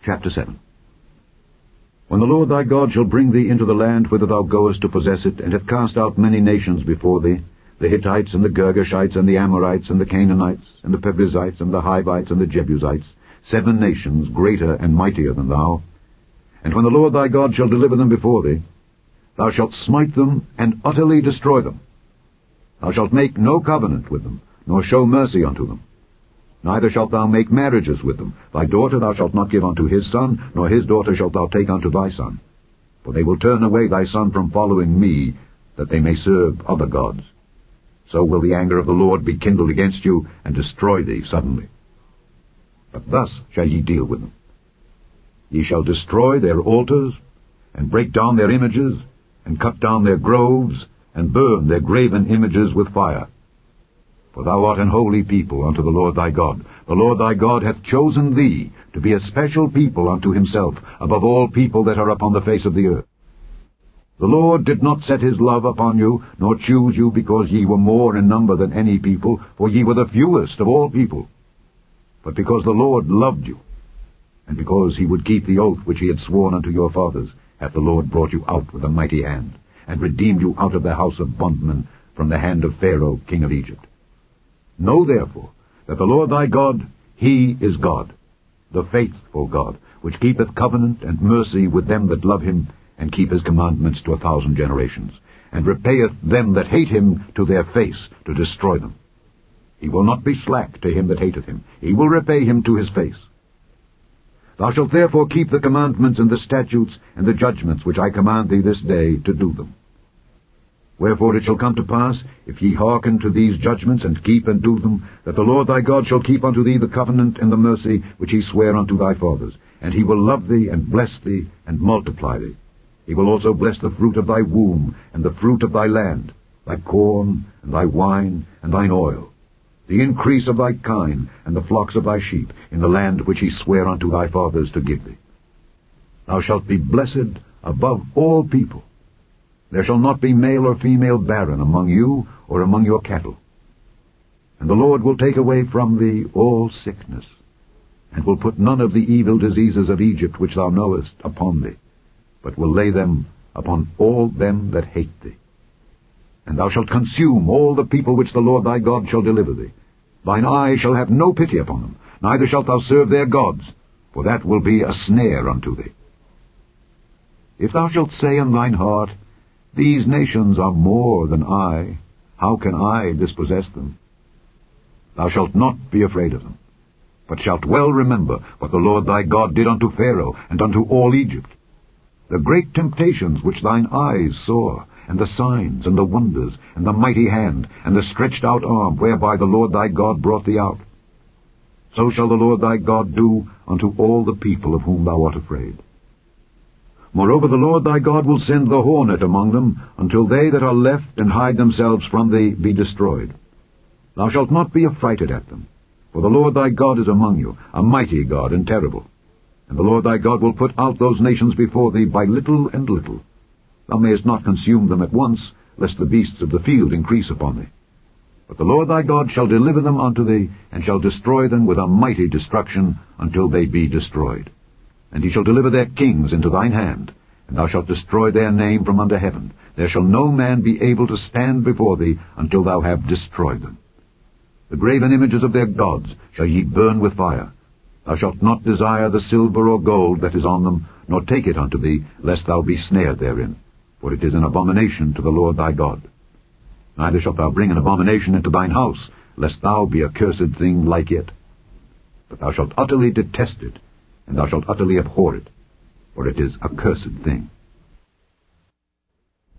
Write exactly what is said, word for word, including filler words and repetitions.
Chapter seven. When the Lord thy God shall bring thee into the land whither thou goest to possess it, and hath cast out many nations before thee, the Hittites, and the Girgashites, and the Amorites, and the Canaanites, and the Perizzites, and the Hivites, and the Jebusites, seven nations greater and mightier than thou, and when the Lord thy God shall deliver them before thee, thou shalt smite them and utterly destroy them. Thou shalt make no covenant with them, nor show mercy unto them. Neither shalt thou make marriages with them. Thy daughter thou shalt not give unto his son, nor his daughter shalt thou take unto thy son. For they will turn away thy son from following me, that they may serve other gods. So will the anger of the Lord be kindled against you, and destroy thee suddenly. But thus shall ye deal with them. Ye shall destroy their altars, and break down their images, and cut down their groves, and burn their graven images with fire. For thou art an holy people unto the Lord thy God. The Lord thy God hath chosen thee to be a special people unto himself, above all people that are upon the face of the earth. The Lord did not set his love upon you, nor choose you because ye were more in number than any people, for ye were the fewest of all people. But because the Lord loved you, and because he would keep the oath which he had sworn unto your fathers, hath the Lord brought you out with a mighty hand, and redeemed you out of the house of bondmen, from the hand of Pharaoh king of Egypt. Know therefore that the Lord thy God, he is God, the faithful God, which keepeth covenant and mercy with them that love him, and keep his commandments to a thousand generations, and repayeth them that hate him to their face, to destroy them. He will not be slack to him that hateth him. He will repay him to his face. Thou shalt therefore keep the commandments and the statutes and the judgments which I command thee this day to do them. Wherefore it shall come to pass, if ye hearken to these judgments, and keep and do them, that the Lord thy God shall keep unto thee the covenant and the mercy which he sware unto thy fathers, and he will love thee, and bless thee, and multiply thee. He will also bless the fruit of thy womb, and the fruit of thy land, thy corn, and thy wine, and thine oil, the increase of thy kine, and the flocks of thy sheep, in the land which he sware unto thy fathers to give thee. Thou shalt be blessed above all people. There shall not be male or female barren among you, or among your cattle. And the Lord will take away from thee all sickness, and will put none of the evil diseases of Egypt which thou knowest upon thee, but will lay them upon all them that hate thee. And thou shalt consume all the people which the Lord thy God shall deliver thee. Thine eye shall have no pity upon them, neither shalt thou serve their gods, for that will be a snare unto thee. If thou shalt say in thine heart, These nations are more than I, how can I dispossess them? Thou shalt not be afraid of them, but shalt well remember what the Lord thy God did unto Pharaoh and unto all Egypt, the great temptations which thine eyes saw, and the signs, and the wonders, and the mighty hand, and the stretched out arm, whereby the Lord thy God brought thee out. So shall the Lord thy God do unto all the people of whom thou art afraid. Moreover, the Lord thy God will send the hornet among them, until they that are left and hide themselves from thee be destroyed. Thou shalt not be affrighted at them, for the Lord thy God is among you, a mighty God and terrible. And the Lord thy God will put out those nations before thee by little and little. Thou mayest not consume them at once, lest the beasts of the field increase upon thee. But the Lord thy God shall deliver them unto thee, and shall destroy them with a mighty destruction, until they be destroyed. And he shall deliver their kings into thine hand, and thou shalt destroy their name from under heaven. There shall no man be able to stand before thee until thou have destroyed them. The graven images of their gods shall ye burn with fire. Thou shalt not desire the silver or gold that is on them, nor take it unto thee, lest thou be snared therein, for it is an abomination to the Lord thy God. Neither shalt thou bring an abomination into thine house, lest thou be a cursed thing like it. But thou shalt utterly detest it, and thou shalt utterly abhor it, for it is a cursed thing.